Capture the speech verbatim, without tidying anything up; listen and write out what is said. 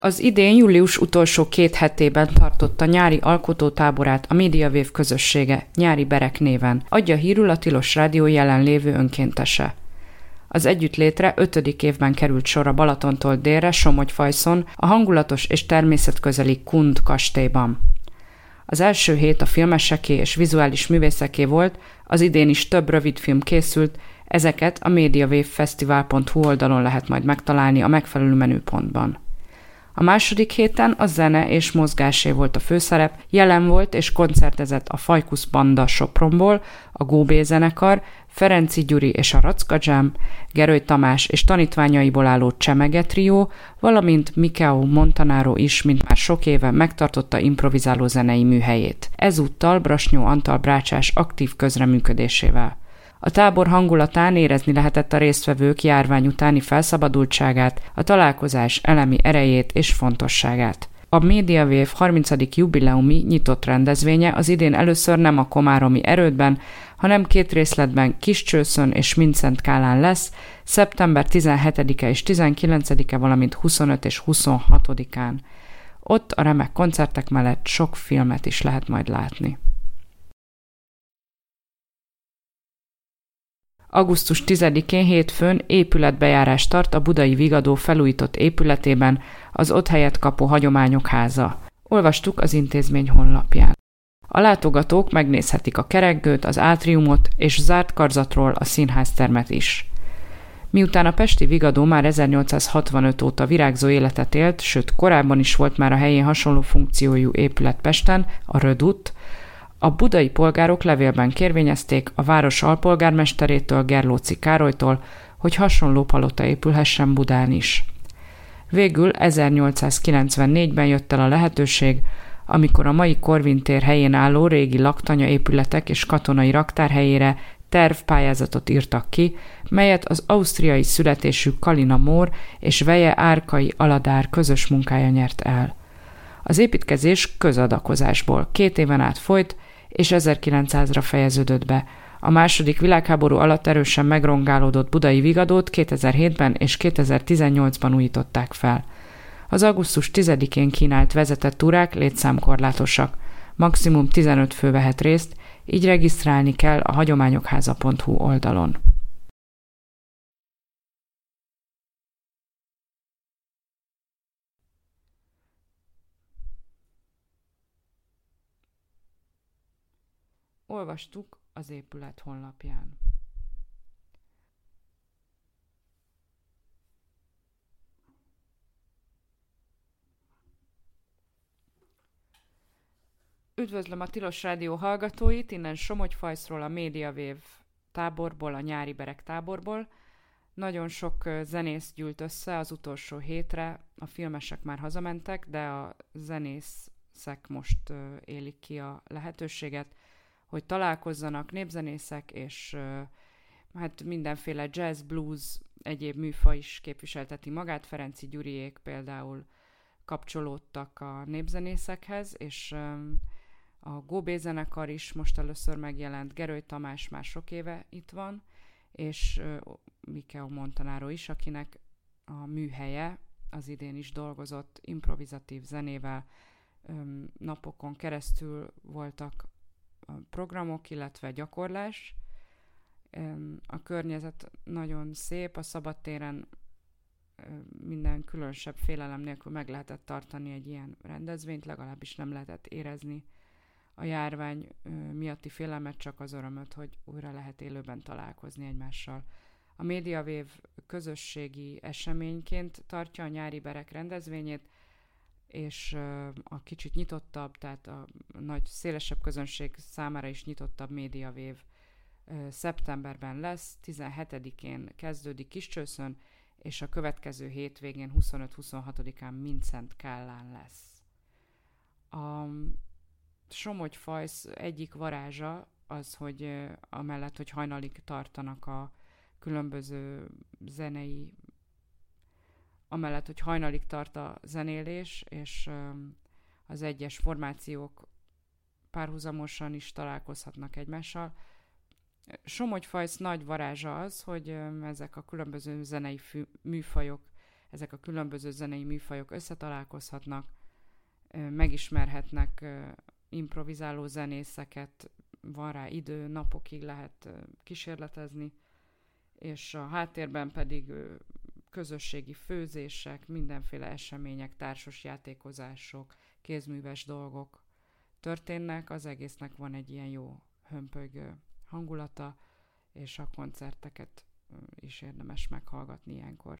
Az idén július utolsó két hetében tartotta nyári alkotótáborát a MediaWave közössége, Nyári Berek néven, adja hírül a Tilos Rádió jelenlévő önkéntese. Az együttlétre ötödik évben került sor a Balatontól délre, Somogyfajszon, a hangulatos és természetközeli Kund kastélyban. Az első hét a filmeseké és vizuális művészeké volt, az idén is több rövidfilm készült, ezeket a mediawavefestival pont hu oldalon lehet majd megtalálni a megfelelő menüpontban. A második héten a zene és mozgásé volt a főszerep, jelen volt és koncertezett a Fajkusz Banda Sopronból, a Góbé zenekar, Ferenci Gyuri és a Racka Jam, Geröly Tamás és tanítványaiból álló Csemege trió, valamint Mikeo Montanaro is, mint már sok éve megtartotta improvizáló zenei műhelyét. Ezúttal Brasnyó Antal brácsás aktív közreműködésével. A tábor hangulatán érezni lehetett a résztvevők járvány utáni felszabadultságát, a találkozás elemi erejét és fontosságát. A MediaWave harmincadik jubileumi nyitott rendezvénye az idén először nem a komáromi erődben, hanem két részletben Kiscsőszön és Mindszenty Kálán lesz, szeptember tizenhetedike és tizenkilencedike, valamint huszonötödike és huszonhatodikán. Ott a remek koncertek mellett sok filmet is lehet majd látni. augusztus tizedikén hétfőn épületbejárás tart a Budai Vigadó felújított épületében, az ott helyet kapó Hagyományok Háza. Olvastuk az intézmény honlapján. A látogatók megnézhetik a kerekgőt, az átriumot és zárt karzatról a színháztermet is. Miután a pesti Vigadó már ezernyolcszázhatvanöt óta virágzó életet élt, sőt korábban is volt már a helyén hasonló funkciójú épület Pesten, a Rödút, a budai polgárok levélben kérvényezték a város alpolgármesterétől, Gerlóci Károlytól, hogy hasonló palota épülhessen Budán is. Végül ezernyolcszázkilencvennégyben jött el a lehetőség, amikor a mai Korvin tér helyén álló régi laktanya épületek és katonai raktár helyére tervpályázatot írtak ki, melyet az ausztriai születésű Kalina Mór és veje Árkai Aladár közös munkája nyert el. Az építkezés közadakozásból két éven át folyt, és ezerkilencszázra fejeződött be. A második világháború alatt erősen megrongálódott Budai Vigadót kétezer-hétben és kétezer-tizennyolcban újították fel. Az augusztus tizedikén kínált vezetett túrák létszámkorlátosak. Maximum tizenöt fő vehet részt, így regisztrálni kell a hagyományokháza pont hu oldalon. Olvastuk az épület honlapján. Üdvözlöm a Tilos Rádió hallgatóit, innen Somogyfajszról, a MediaWave táborból, a Nyári Berek táborból. Nagyon sok zenész gyűlt össze az utolsó hétre, a filmesek már hazamentek, de a zenészek most élik ki a lehetőséget, hogy találkozzanak népzenészek, és hát mindenféle jazz, blues, egyéb műfaj is képviselteti magát. Ferenci Gyuriék például kapcsolódtak a népzenészekhez, és a Góbé zenekar is most először megjelent, Geröly Tamás már sok éve itt van, és Mikeo Montanaro is, akinek a műhelye az idén is dolgozott improvizatív zenével. Napokon keresztül voltak programok, illetve gyakorlás. A környezet nagyon szép, a szabadtéren minden különösebb félelem nélkül meg lehetett tartani egy ilyen rendezvényt, legalábbis nem lehetett érezni a járvány miatti félelmet, csak az örömöt, hogy újra lehet élőben találkozni egymással. A MediaWave közösségi eseményként tartja a Nyári Berek rendezvényét, és a kicsit nyitottabb, tehát a nagy, szélesebb közönség számára is nyitottabb MediaWave szeptemberben lesz, tizenhetedikén kezdődik Kiscsőszön, és a következő hétvégén huszonöt-huszonhatodikán Mindszenty Kálán lesz. A Somogyfajsz egyik varázsa az, hogy amellett, hogy hajnalig tartanak a különböző zenei, amellett, hogy hajnalig tart a zenélés, és az egyes formációk párhuzamosan is találkozhatnak egymással. Somogyfajsz nagy varázsa az, hogy ezek a különböző zenei fű, műfajok ezek a különböző zenei műfajok összetalálkozhatnak, megismerhetnek improvizáló zenészeket, van rá idő, napokig lehet kísérletezni, és a háttérben pedig közösségi főzések, mindenféle események, társas játékozások, kézműves dolgok történnek, az egésznek van egy ilyen jó hömpölygő hangulata, és a koncerteket is érdemes meghallgatni ilyenkor.